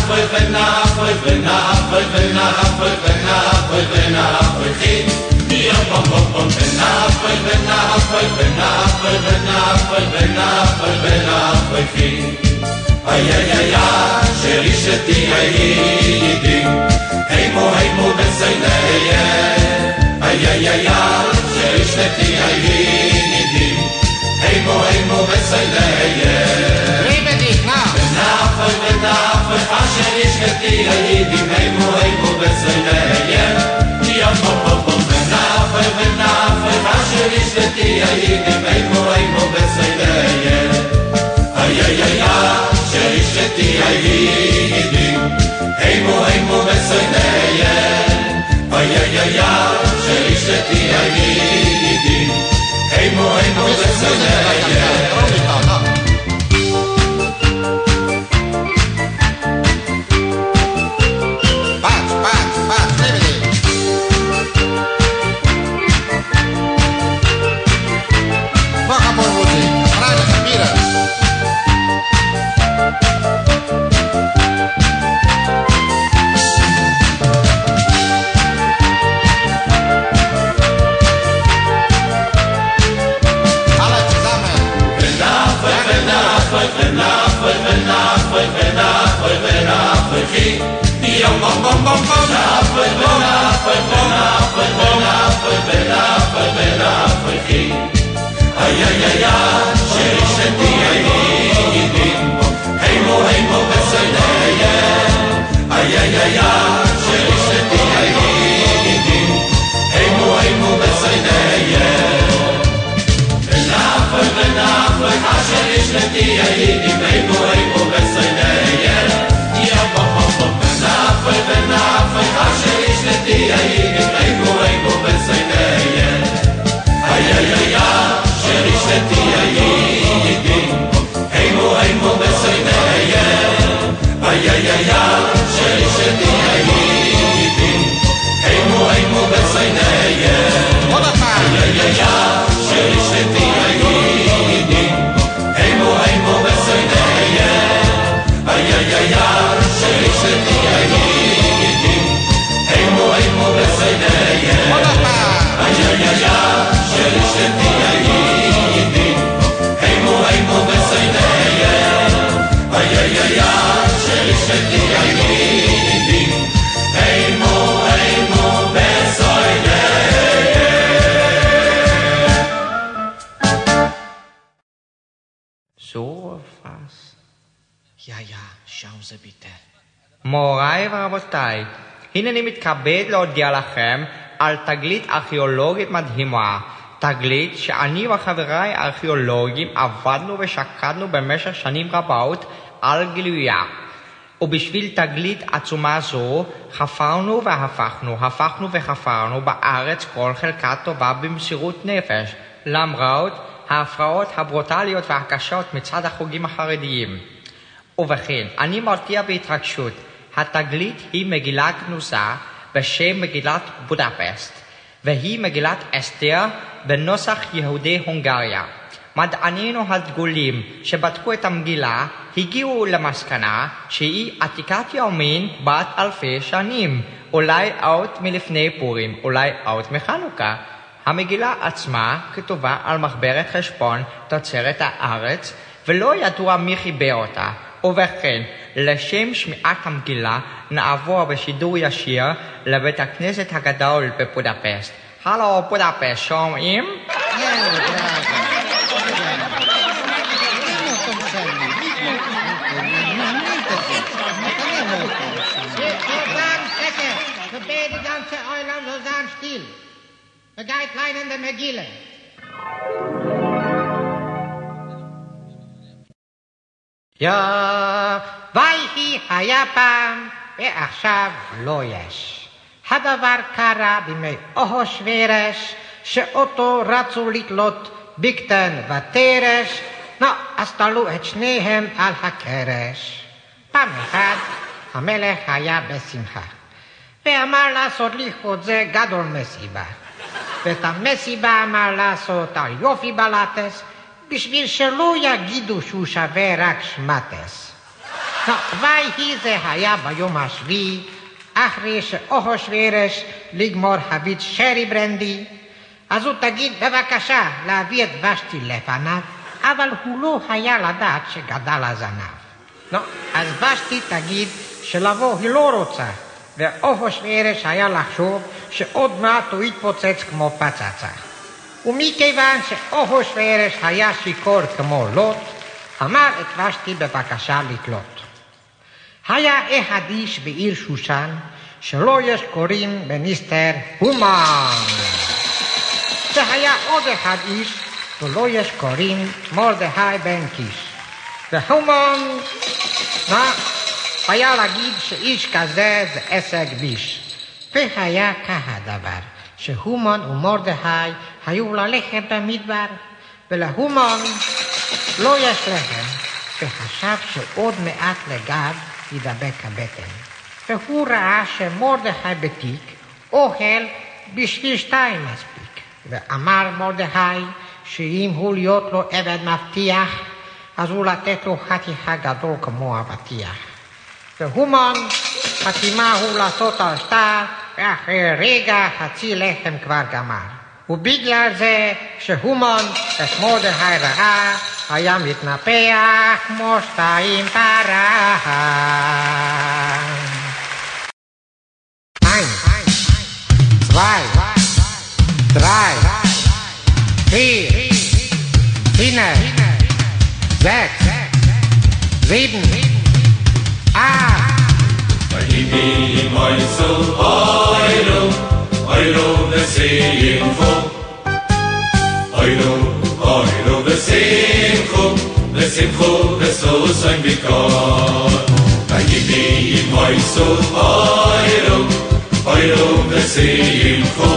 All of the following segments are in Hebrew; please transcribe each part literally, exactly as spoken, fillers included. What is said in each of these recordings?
ונאפוי ונאפוי ונאפוי ונאפוי ונאפוי ונאפוי חי יום בום בום בום ונאפוי ונאפוי ונאפוי ונאפוי ונאפוי ונאפוי חי איי איי איי שרישתי הידים הימו הימו בסיינייה איי איי איי שרישתי הידים הימו הימו בסיינייה ונאפוי ונאפוי שרישתי הידים הימו הימו בסיינייה יום בום בום בום ונאפוי ונאפוי שרישתי הידים הימו הימו בסיינייה איי איי איי שרישתי הידים הימו הימו בסיינייה איי איי איי שרישתי הידים הימו הימו בסיינייה Yom bom bom bom bom nafoi nafoi nafoi nafoi nafoi nafoi chi ay ay ay shirishti ayidim hey mo hey mo besayneya ay ay ay shirishti ayidim hey mo hey mo besayneya nafoi nafoi shirishti ayidim hey mo hey mo besayneya yom bom bom bom nafoi nafoi shirishti ayidim hey mo hey mo besayneya ay ay ay shirishti ayidim hey mo hey mo besayneya ay ay ay shirishti ayidim hey mo hey mo besayneya ay ay ay shirishti ayidim hey mo hey mo besayneya ay ay ay shirishti ayidim hey mo hey mo besayneya ay ay ay shirishti ayidim hey mo hey mo besayneya ay ay ay shirishti ayidim hey mo hey mo besayneya So fast. Ja, ja, schauen Sie bitte. מוריי ורבותיי, הנה אני מתכבד להודיע לכם על תגלית ארכיאולוגית מדהימה. תגלית שאני וחבריי הארכיאולוגים עבדנו ושקדנו במשך שנים רבות על גילויה. ובשביל תגלית עצומה זו חפרנו והפכנו, הפכנו וחפרנו בארץ כל חלקה טובה במסירות נפש, למרות ההפרעות הברוטליות והקשות מצד החוגים החרדיים. ובכן, אני מרתיע בהתרגשות. התגלית היא מגילה גנוזה בשם מגילת בודפשט, והיא מגילת אסתר בנוסח יהודי הונגריה. מדענינו הדגולים שבדקו את המגילה הגיעו למסקנה שהיא עתיקת יומין בת אלפי שנים, אולי עוד מלפני פורים, אולי עוד מחנוכה. המגילה עצמה כתובה על מחברת חשבון תוצרת הארץ, ולא ידוע מי חיבר אותה. ובכן, לשם שמיעת המגילה נעבור בשידור ישיר לבית הכנסת הגדול בבודפשט. הלו בודפשט, שומעים? Gebet die ganze Eulam so sein still. Begeit klein in der Megille. Ja, ויהי היה פעם, ועכשיו לא יש. הדבר קרה בימי אהושוורוש, שאותו רצו לתלות בגתן ותרש, נו, אז תלו את שניהם על הקרש. פעם אחת המלך היה בשמחה, ואמר לעשות לכבוד זה גדול מסיבה. ואת המסיבה אמר לעשות על יופי בלטס, בשביל שלא יגידו שהוא שווה רק שמטס. נו, ויהי זה היה ביום השביעי, אחרי שאחשוורוש לגמור חבית שרי ברנדי, אז הוא תגיד בבקשה להביא את ושתי לפניו, אבל הוא לא היה לדעת שגדל הזנב. לא, אז ושתי תגיד שלבוא היא לא רוצה, ואחשוורוש היה לחשוב שעוד מעט הוא יתפוצץ כמו פצצה. ומכיוון שאחשוורוש היה שיכור כמו לוט, אמר את ושתי בבקשה לתלות. היה אחד איש בעיר שושן, שלו יש קוראים בנסתר הומן. והיה עוד אחד איש, ולו יש קוראים מרדכי בן קיש. והומן, מה, היה להגיד שאיש כזה זה עסק ביש. והיה כהדבר, שהומן ומרדכי היו ללכת במדבר, ולהומן לא יש לחם, וחשב שעוד מעט לגב ידבק הבטן. והוא ראה שמרדכי בתיק אוכל בשביל שתיים מספיק. ואמר מרדכי שאם הוא להיות לו עבד מבטיח, אז הוא לתת לו חתיכה גדול כמו אבטיח. והומן חתימה הוא לעשות על שטר, ואחרי רגע חצי לחם כבר גמר. ובגלל זה שהומן את מרדכי ראה, היה מתנפח כמו שתיים פרה. Eins, zwei, drei, vier, fünf, sechs, sieben, acht. Vayimi moiso oiro, oiro v'simcho, oiro, oiro v'simcho, v'simcho v'sosain bikor. Vayimi moiso oiro, oiro v'simcho,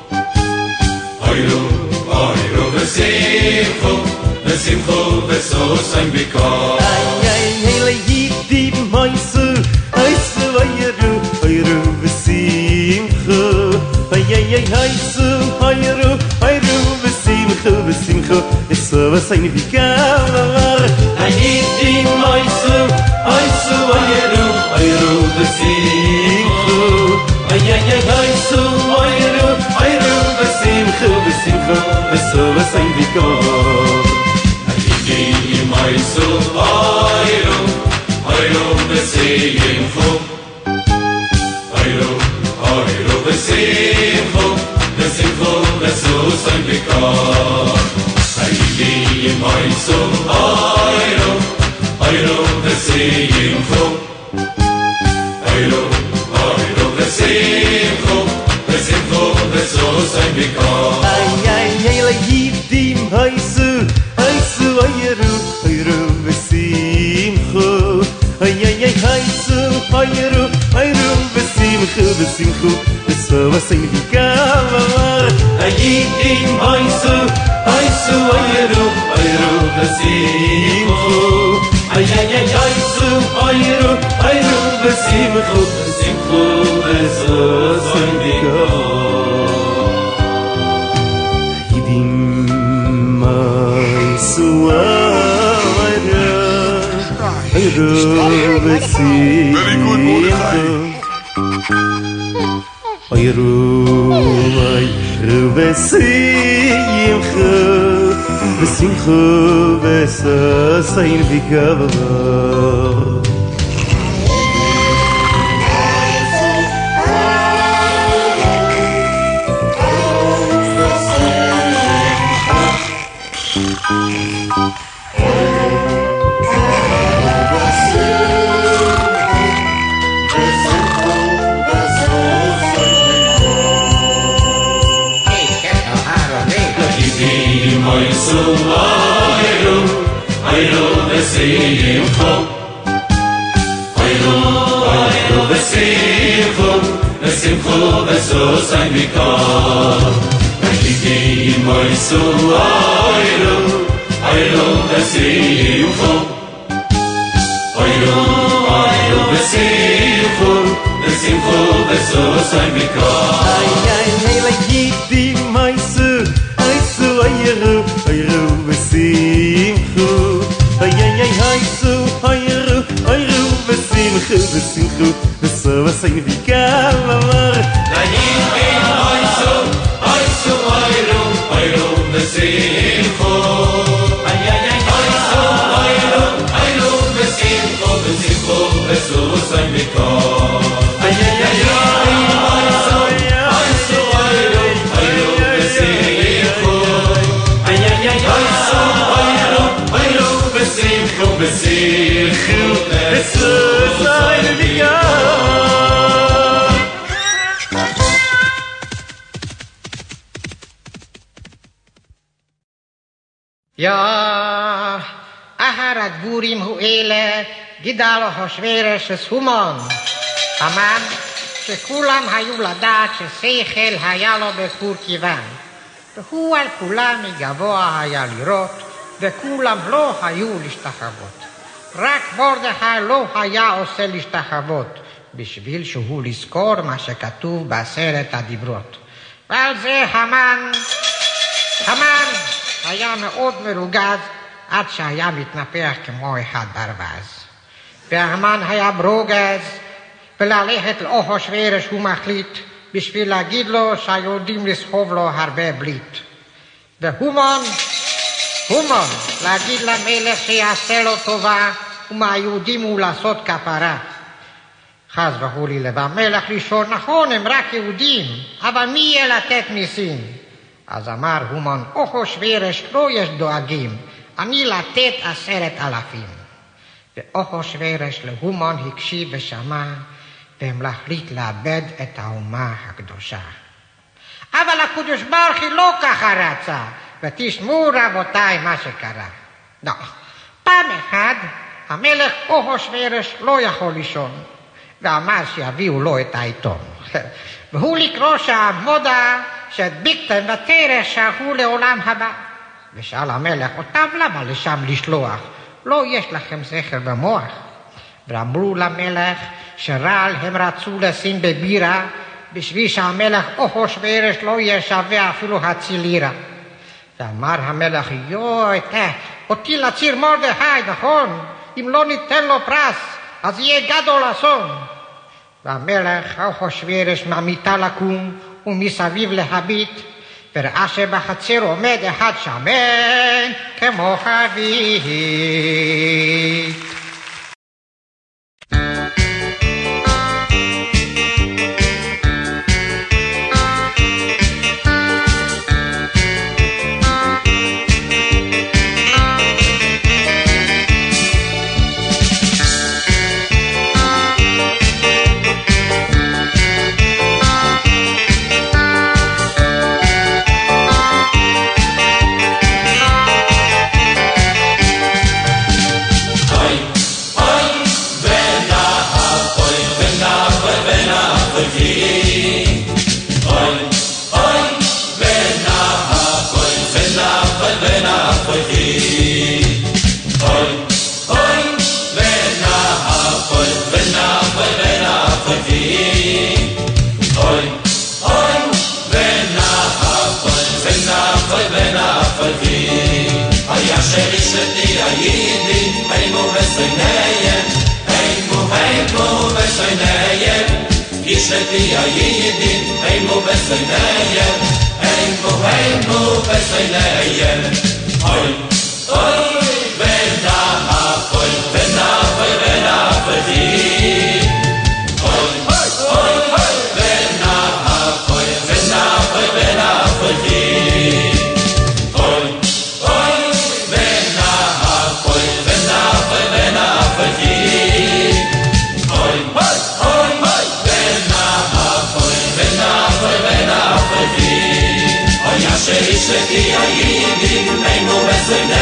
oiro, oiro v'simcho, v'simcho v'sosain bikor. Ay ay ay la yidi moiso, oiso oiro, oiro v'simcho, ay ay ay oiso oiro, oiro v'simcho, v'simcho v'sosain bikor. Ay yidi moiso, oiso oiro, oiro v'simcho, ay ay ay oiso oiro, oiro v'simcho, v'simcho v'sosain bikor. Vayimi moiso oiro, oiro v'simcho, oiro, oiro v'simcho, v'simcho v'sosain bikor. Vayimi moiso oiro, oiro v'simcho, oiro, oiro v'simcho, v'simcho v'sosain bikor. Ay ay ay la yidi moiso, oiso oiro, oiro v'simcho, ay ay ay oiso oiro, oiro v'simcho, v'simcho v'sosain bikor. Ay yidi moiso, oiso oiro, oiro v'simcho, ay ay ay oiso oiro, oiro v'simcho, v'simcho v'sosain bikor. Yidim moiso oiro, oiro v'simcho, Very good, Mordechai. oiro, oiro v'simcho, v'simcho v'sosain bikor. Vayimi moiso oiro, oiro v'simcho, oiro, oiro v'simcho, v'simcho v'sosain bikor. Vayimi moiso oiro, oiro v'simcho, oiro, oiro v'simcho, v'simcho v'sosain bikor. Ay ay ay la yidi moiso, oiso oiro, oiro v'simcho, ay ay ay oiso oiro, oiro v'simcho. בשמחו בשמחו בסוף הסייביקה אמר להיבין אויסו אויסו אוירו אוירו בשמחו אויסו אוירו אוירו בשמחו בשמחו בסוף הסייביקה בסיחו בסוף הסייביקה יא אחר הדבורים הוא אלה גידל אחשוורוש הומן אמר שכולם היו לדעת ששכל היה לו בחור כיוון והוא על כולם מגבוה היה לראות וכולם לא היו להשתחוות. רק מרדכי לא היה עושה להשתחוות, בשביל שהוא לזכור מה שכתוב בעשרת הדיברות. ועל זה המן, המן היה מאוד מרוגז, עד שהיה מתנפח כמו אחד ברווז. והמן היה ברוגז, וללכת לאחשוורוש הוא מחליט, בשביל להגיד לו שהיהודים לסחוב לו הרבה בליט. והומן, הומן, להגיד למלך שיעשה לו טובה, ומהיהודים הוא לעשות כפרה. חס וחלילה, והמלך לשאול, נכון, הם רק יהודים, אבל מי יהיה לתת מיסים? אז אמר הומן, אחשוורוש לא יש דואגים, אני לתת עשרת אלפים. ואחשוורוש להומן הקשיב ושמע, והם להחליט לאבד את האומה הקדושה. אבל הקדוש ברוך הוא לא ככה רצה, ותשמעו רבותיי מה שקרה. לא, פעם אחת המלך אחשוורוש לא יכול לישון, ואמר שיביאו לו את העיתון. והוא לקרוא שם מודעה שביקטן ותרש שלחו לעולם הבא. ושאל המלך אותם למה לשם לשלוח? לא יש לכם שכל במוח. ואמרו למלך שרעל הם רצו לשים בבירה, בשביל שהמלך אחשוורוש לא יהיה שווה אפילו חצי לירה. ואמר המלך, יואי, אותי לציר מרדכי, נכון? אם לא ניתן לו פרס, אז יהיה גדול אסון. והמלך אחשוורוש מהמיטה לקום, ומסביב להביט, וראה שבחצר עומד אחד שמן כמו חבית. Isheti ayidin, heimu besoyneyem, heimu heimu besoyneyem. Oy, oy, vena hapoy, vena hapoy, vena hapoy. Oy, oy, oy, vena hapoy, vena hapoy, vena hapoy. Oy, oy, vena hapoy, vena hapoy, vena hapoy. Oy, oy, oy. Oy, Asheri Sheti Ayidin, Eimu Besoyneyem.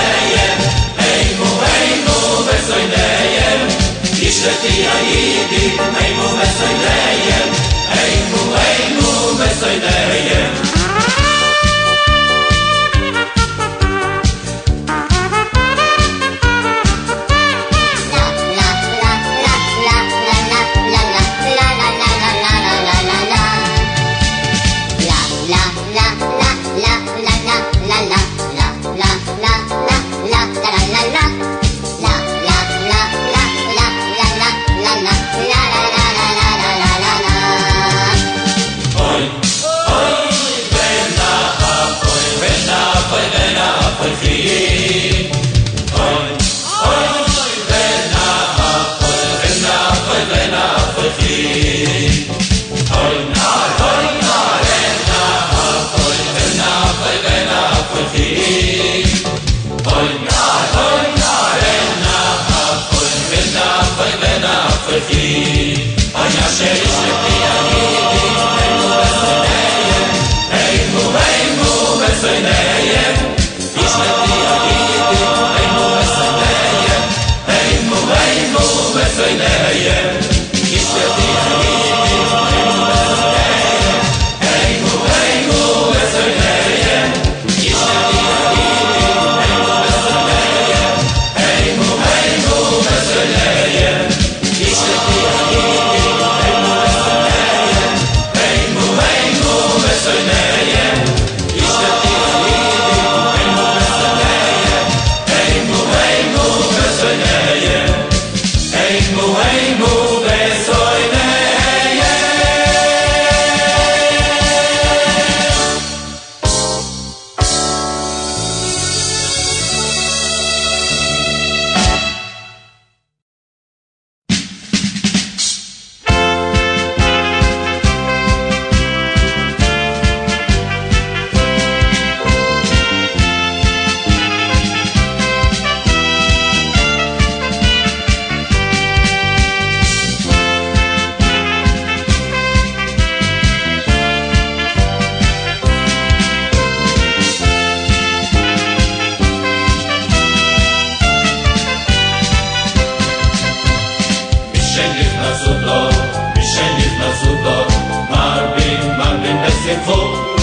בשמחו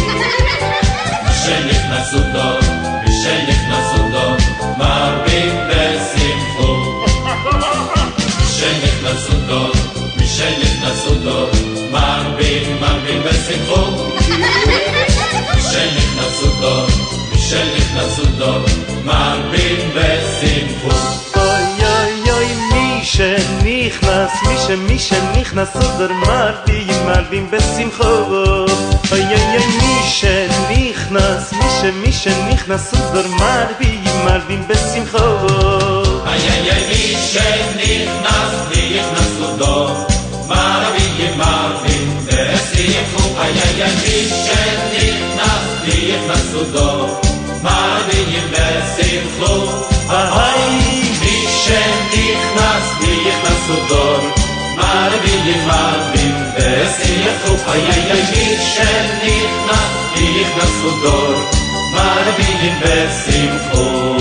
שנכנסו דור שנכנסו דור מרבים בשמחו שנכנסו דור שנכנסו דור מרבים מרבים בשמחו שנכנסו דור שנכנסו דור מרבים בשמחו אוי אוי אוי מי שנכנס מי שמי שנכנס דור מרבים מרבים בשמחו אוי אוי אוי מי שנכנס מי שמי שנכנס דור מרבים מרבים בשמחו איי איי איי מי שנכנס נכנסו דור מרבים מרבים בשמחו איי איי איי מי שנכנס נכנסו דור מרבים בשמחו איי מי שנכנס נכנסו דור מרבים מרבים בשמחו איי איי איי מי שנכנס נכנסו דור מרבים בשמחו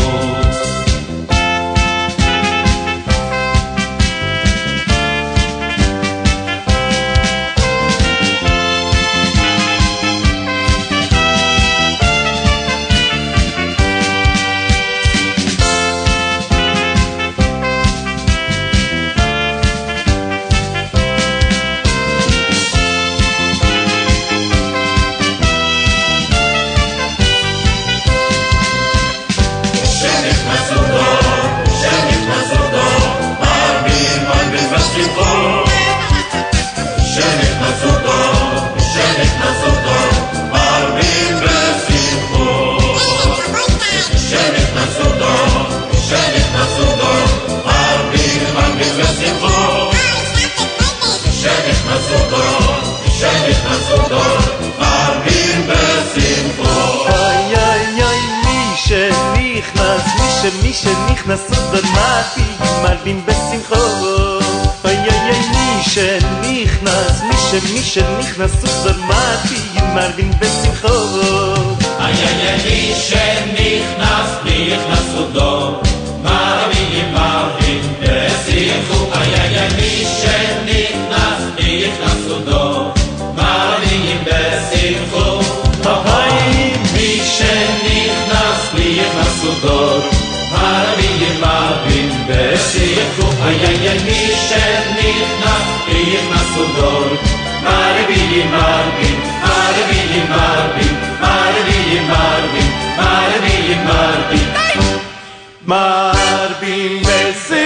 מי שנכנסו דור מרבים מרבים בשמחו אוי אוי אוי מי שנכנס מי שמי שנכנסו דור מרבים מרבים בשמחו איי איי איי מי שנכנס נכנסו דור מרבים מרבים בשמחו איי איי איי מי שנכנס נכנסו דור מרבים בשמחו איי מי שנכנס נכנסו דור מרבים מרבים בשמחו איי איי איי מי שנכנס נכנסו דור מרבים מרבים מרבים מרבים מרבים מרבים מרבים מרבים מרבים בשמחו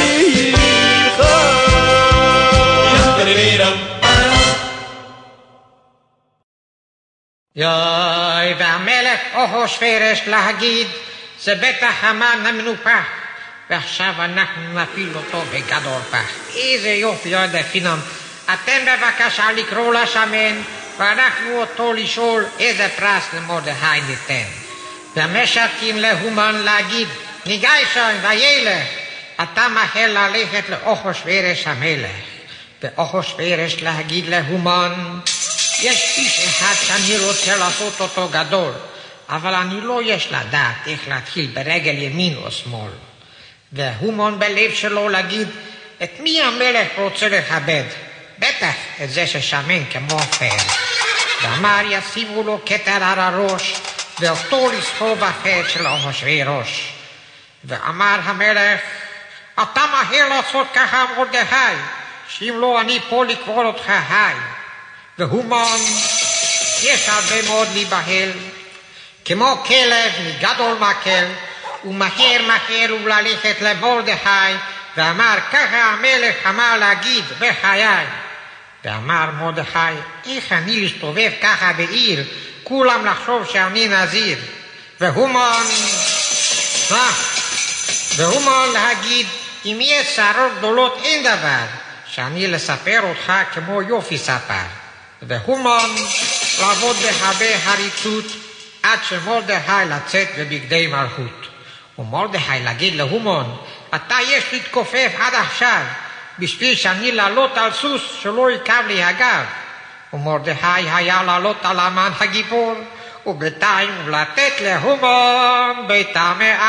יוי, והמלך אחשוורוש להגיד זה בטח המן המנופח ועכשיו אנחנו נפיל אותו בגדול פח. איזה יופי, לא יודע חינם. אתם בבקשה לקרוא לשמן ואנחנו אותו לשאול איזה פרס למרדכי ניתן. והמשרתים להומן להגיד ניגש וילך אתה מהר ללכת לאחשוורוש המלך. ואחשוורוש להגיד להומן יש איש אחד שאני רוצה לעשות אותו גדול אבל אני לא יש לדעת איך להתחיל ברגל ימין או שמאל. והומן בלב שלו להגיד את מי המלך רוצה לכבד? בטח את זה ששמן כמו פר. ואמר ישימו לו כתר על הראש ואותו לסחוב בפר של אחשוורוש. ואמר המלך אתה מהר לעשות ככה מרדכי שאם לא אני פה לקבור אותך היי. והומן יש הרבה מאוד להיבהל כמו כלב מגדול מקל ומהר מהר וללכת למרדכי ואמר ככה המלך אמר להגיד בחיי. ואמר מרדכי איך אני להסתובב ככה בעיר כולם לחשוב שאני נזיר. והומן מה? והומן להגיד אם יש שערות גדולות אין דבר שאני לספר אותך כמו יופי ספר. והומן לעבוד בהרבה הריצות עד שמרדכי לצאת בבגדי מלכות. ומרדכי להגיד להומן אתה יש להתכופף עד עכשיו בשביל שאני לעלות על סוס שלא יקב לי הגב. ומרדכי היה לעלות על המן הגיבור ובינתיים לתת להומן ביתה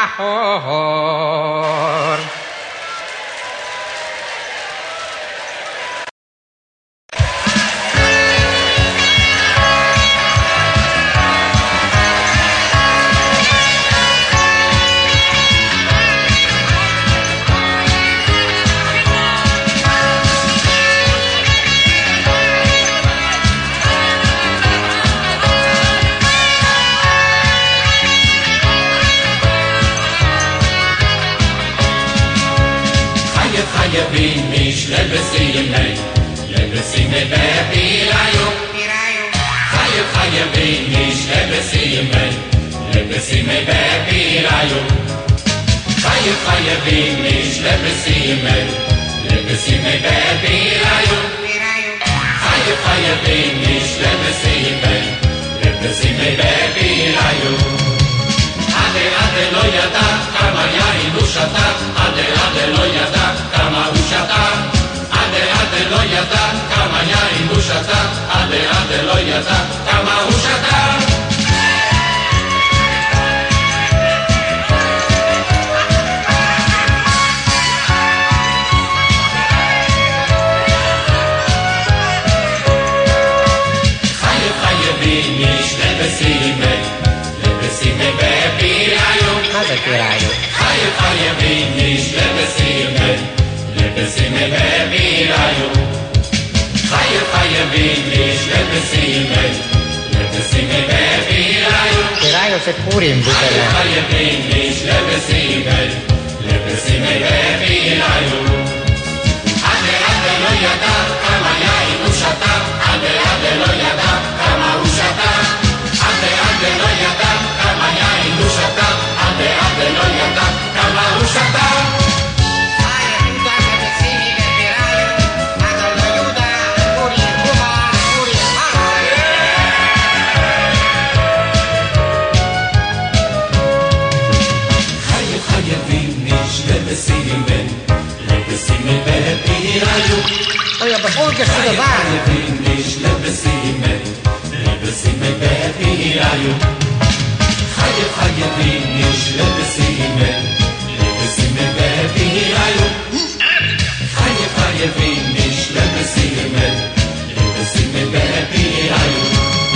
מאחור. לבסימי בפיראיו, חייב חייבים איש לבסימי, לבסימי בפיראיו, חייב חייבים איש לבסימי, לבסימי בפיראיו, חייב חייבים איש לבסימי, לבסימי בפיראיו. עדה עדה לא ידע כמה יין הוא שתה, עדה עדה לא ידע כמה הוא שתה, עדה עדה לא ידע כמה יין הוא שתה, עדה עדה לא ידע כמה הוא שתה. חייב חייבים איש לבסימי, לבסימי בפיראיו, מה זה פיראיו? חייב חייבים איש לבסימי, לבסימי בפיראיו, חייב חייבים איש לבסימי, לבסימי בפיראיו, פיראיו זה פורים, חייב בוטלה. חייבים איש לבסימי, לבסימי בפיראיו. עדה עדה לא ידע כמה יין הוא שתה, עדה עדה לא ידע כמה הוא שתה, עדה עדה לא ידע כמה יין הוא שתה, עדה עדה לא ידע כמה הוא שתה. חייב חייבים איש לבסימי, לבסימי בפיראיו, אוי, aber Olga zu der Wahl. חייבים איש לבסימי, לבסימי בפיראיו, חייב חייבים איש לבסימי, לבסימי בפיראיו, חייב חייבים איש לבסימי, לבסימי בפיראיו.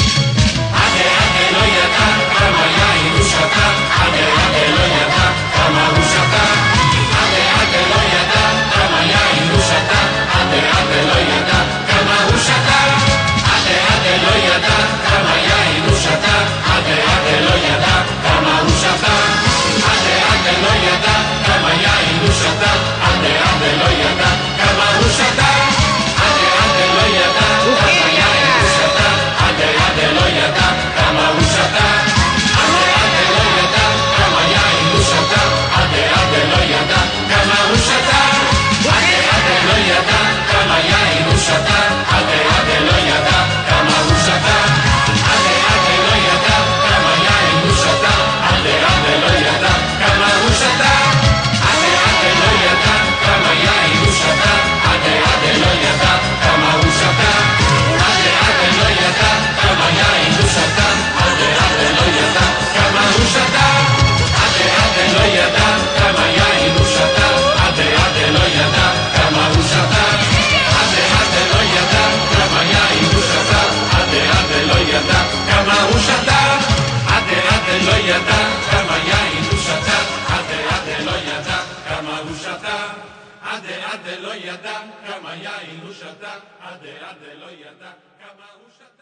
עדה עדה לא ידע כמה יין הוא שתה, עדה עדה לא ידע כמה הוא שתה, עדה עדה לא ידע כמה יין הוא שתה, עדה עדה לא ידע כמה הוא שתה, עדה עדה לא ידע כמה יין הוא שתה, עדה עדה לא ידע כמה הוא שתה, עדה עדה לא ידע כמה יין הוא שתה, עדה עדה לא ידע כמה הוא שתה, עדה עדה לא ידע כמה יין הוא שתה, עדה עדה לא ידע כמה הוא שתה, עדה עדה לא ידע כמה יין הוא שתה, עדה עדה לא ידע כמה הוא שתה, עדה עדה לא ידע כמה יין הוא שתה, עדה עדה לא ידע כמה הוא שתה, עדה עדה לא ידע כמה יין הוא שתה, עדה עדה לא ידע כמה הוא שתה, עדה עדה לא ידע כמה יין הוא שתה, עדה עדה לא ידע כמה הוא שתה, עדה עדה לא ידע כמה יין הוא שתה, עדה עדה לא ידע כמה הוא שתה, עדה עדה לא ידע כמה יין הוא שתה, עדה עדה לא ידע כמה הוא שתה, עדה עדה לא ידע כמה יין הוא שתה, עדה עדה לא ידע כמה הוא שתה, עדה עדה לא ידע כמה יין הוא שתה, עדה עדה לא ידע כמה הוא שתה, עדה עדה לא ידע כמה יין הוא שתה, עדה עדה לא ידע כמה הוא שתה.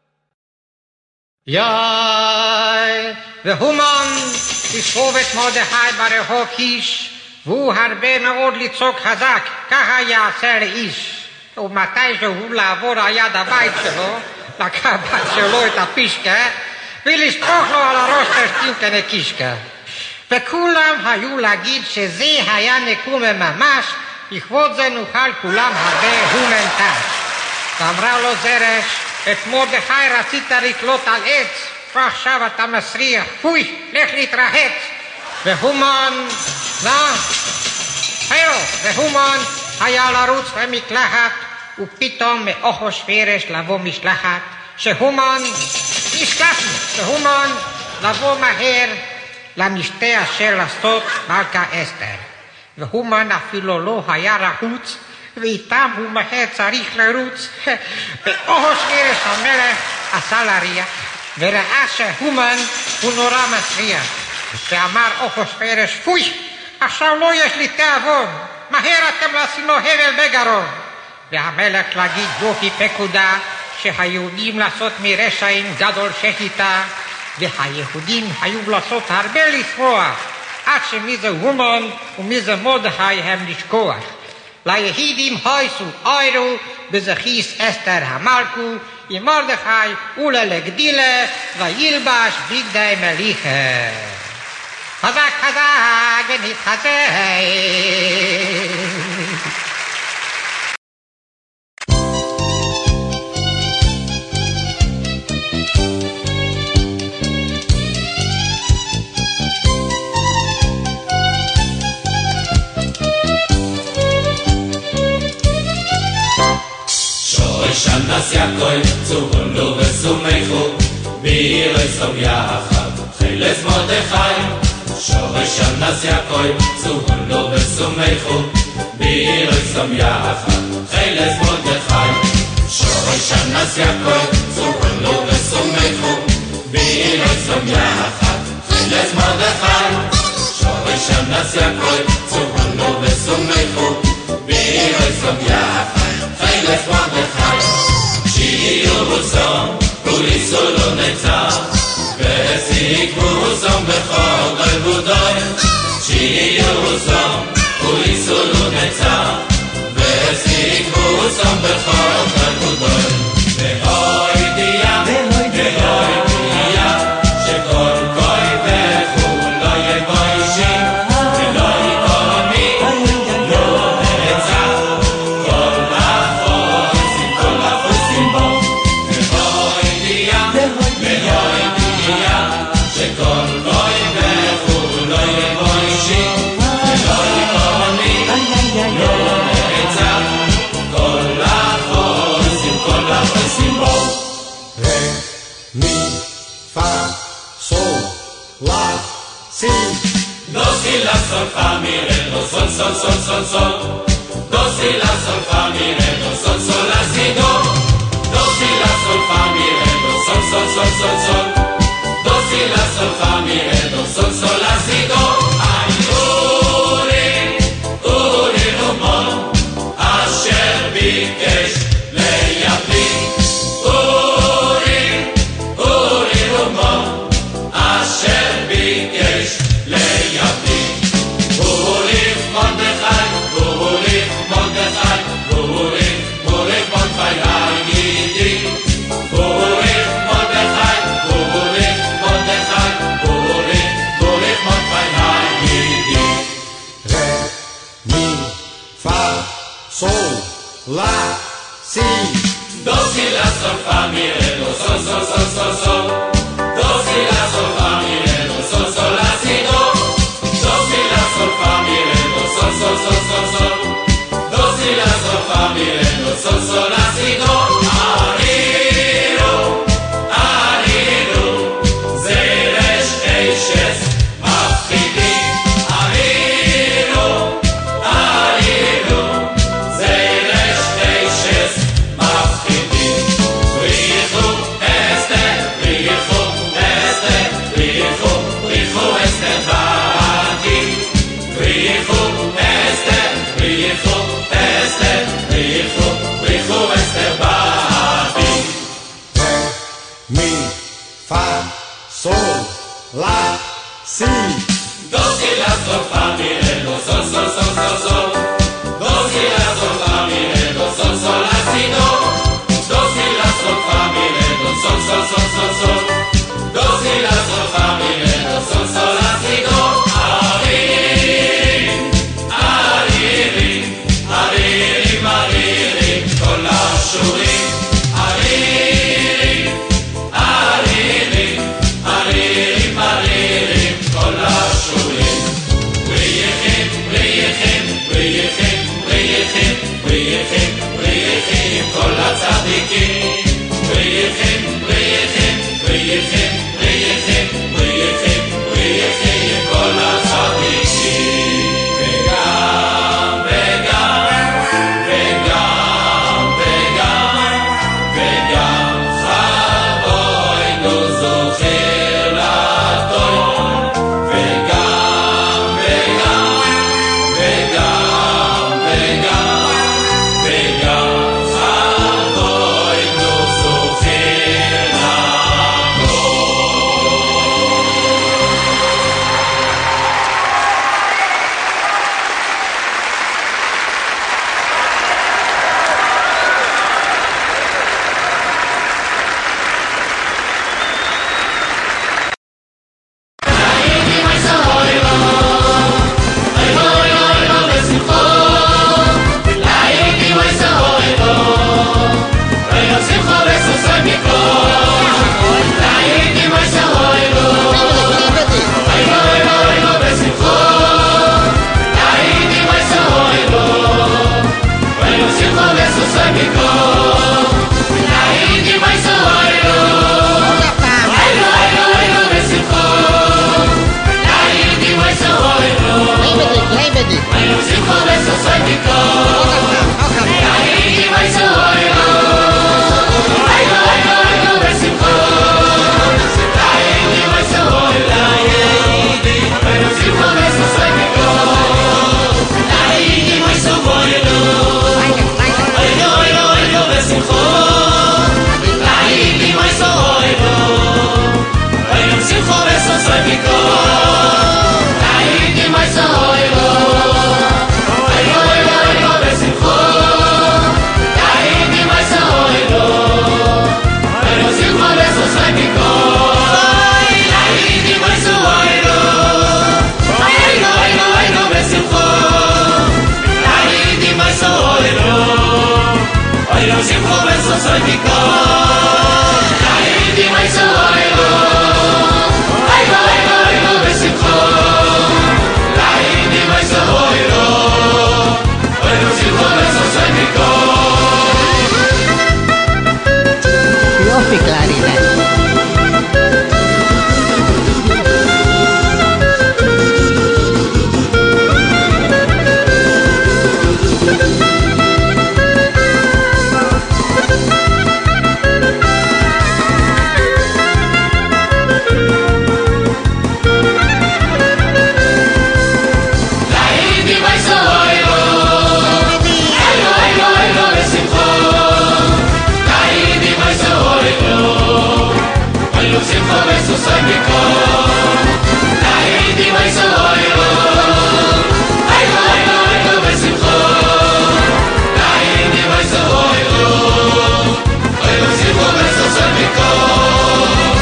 יאי, והומן תסחוב את מרדכי ברחוב קיש, והוא הרבה מאוד לצעוק חזק, ככה יעשה לאיש. ומתי שהוא לעבור על יד הבית שלו, לקח הבת שלו את הפישקה, ולשפוך לו על הראש תשתים כנקישקה. וכולם היו להגיד שזה היה נקום ממש, לכבוד זה נוכל כולם הרבה הומנטש. ואמרה לו זרש, את מרדכי רצית לתלות על עץ, ועכשיו אתה מסריח, פוי, לך להתרחץ. והומן, לא, היו, והומן היה לרוץ למקלחת, ופתאום מאחושוורוש לבוא משלחת, שהומן, נשכחנו, שהומן לבוא מהר למשתה אשר לעשות מלכה אסתר. והומן אפילו לא היה רחוץ, ואיתם הוא מהר צריך לרוץ. ואחושוורוש המלך עשה להריח, וראה שהומן הוא נורא מסריח. ואמר אחושוורוש, פוי, עכשיו לא יש לי תיאבון, מהר אתם לשים לו הבל בגרון. והמלך להגיד יופי פקודה, שהיהודים לעשות מרשעים גדול שחיטה, והיהודים היו לעשות הרבה לשמוח, עד שמי זה הומן ומי זה מרדכי הם לשכוח. ליהודים הייסו איירו בזכיס אסתר המלכו, עם מרדכי וללגדילה, וילבש בגדי מליכה. חזק חזק ונתחזק. שnas Yaakov zu Hulu וסומכו בירוי סום יחד חילס מרדכי שורש שnas Yaakov zu Hulu וסומכו בירוי סום יחד חילס מרדכי שורש שnas Yaakov zu Hulu וסומכו בירוי סום יחד חילס מרדכי שורש שnas Yaakov zu Hulu וסומכו בירוי סום יחד חילס מרדכי שיהיו סום וליסולו נצח וסיכבו סום בכל גלבודוי שיהיו סום וליסולו נצח וסיכבו סום בכל גלבודוי ואוי דיה ואוי דיה שכל קוי וכו לא יבוא אישי ולא יקול מי לא נצח כל החויסים כל החויסים בו ואוי דיה ואוי דיה שכל קוי וכו לא יבוא אישי ולא יקול מי לא נצח כל החויסים כל החויסים בו mi, fa, sol, la, si. Do si la sol fa mi re do sol sol sol sol sol. Do si la sol fa mi re do sol sol la si do. Do si la sol fa mi re do sol sol sol sol sol. Do si la sol fa mi re do sol sol la si do. Ay uri uri rumon asher bikesh leyapi. Uri uri rumon asher bikesh leyapi. Uri Mordechai, Uri Mordechai, Uri Uri Mordechai Hayidi. Uri Mordechai, Uri Mordechai, Uri Uri Mordechai Hayidi. Re, mi, fa, sol, la, si. Do si la sol fa mi re do sol sol sol sol sol. Do si la sol fa mi re do sol sol la si do. Do si la sol fa mi re do sol sol sol sol sol. Do si la sol fa mi re do sol sol la si do. Ariru, ariru, zeresh eishes mafchidi. Ariru, ariru, zeresh eishes mafchidi. Brichu este, brichu este, brichu, brichu este bati. Brichu este, brichu este, brichu, brichu este. Oy lo simcho beso soy mi kol Naidi mai so oy lo Oy lo oy lo oy lo besimcho Naidi mai so oy lo Oy lo simcho beso soy mi kol יופי קלרינט. Simcha beso soy mi kol Naidi mai so oy lo Ay lo ay lo ay lo besimcha Naidi mai so oy lo Oy lo simcha beso soy mi kol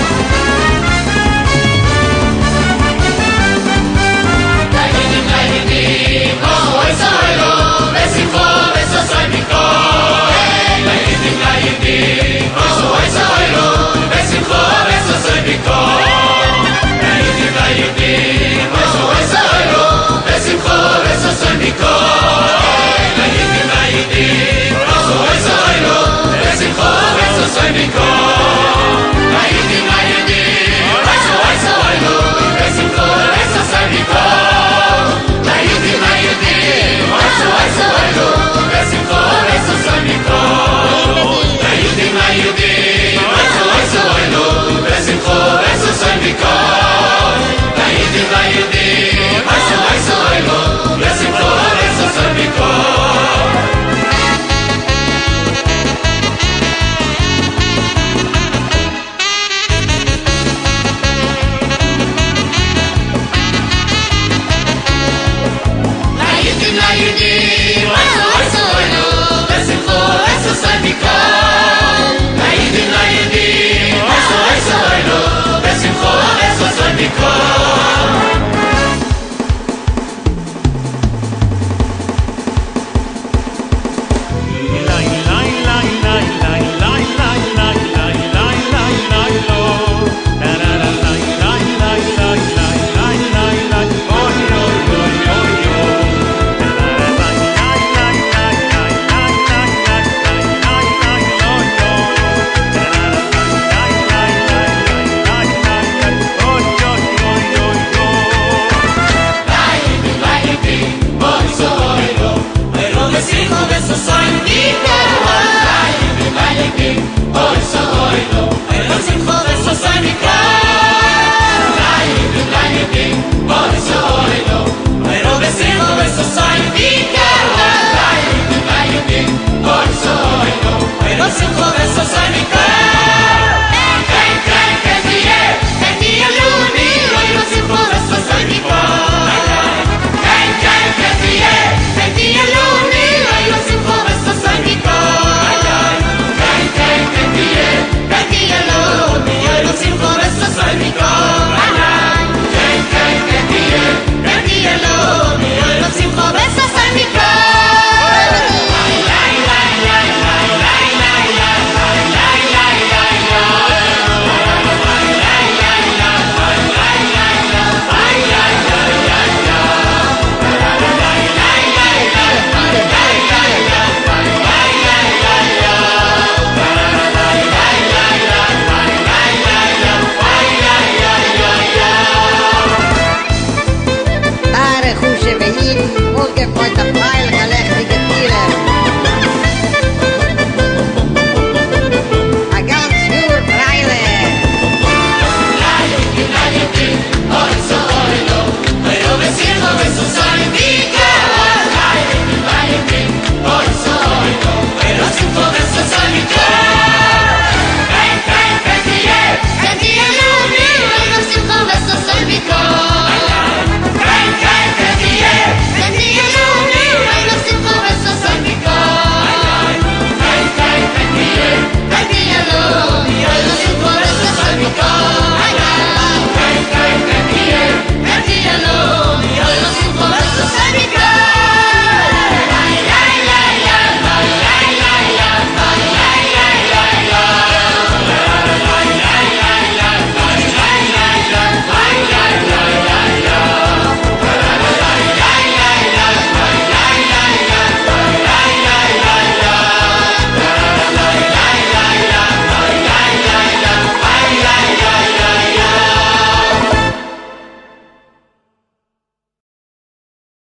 Naidi naidi oy so oy lo Besimcha beso soy mi kol Naidi naidi oy so oy so oy lo Besimcha soy mi kol Naidi naidi Beso beso lo Besimcha beso soy mi kol Naidi naidi Beso beso lo Besimcha beso soy mi kol Naidi naidi Beso beso lo Besimcha beso soy mi kol Naidi naidi Beso beso lo Besimcha beso soy mi kol Naidi naidi Beso beso lo Besimcha beso soy mi kol Naidi naidi Beso beso lo Besimcha beso soy mi kol Naidi naidi Beso beso lo Besimcha beso soy mi kol Naidi naidi Beso beso lo Besimcha beso soy mi kol Simcha beso soy mi kol Naidi naidi Oy so oy lo Oy simcha beso soy mi kol Naidi naidi Oy so oy lo Oy simcha beso soy mi kol Naidi naidi Oy so oy lo Oy simcha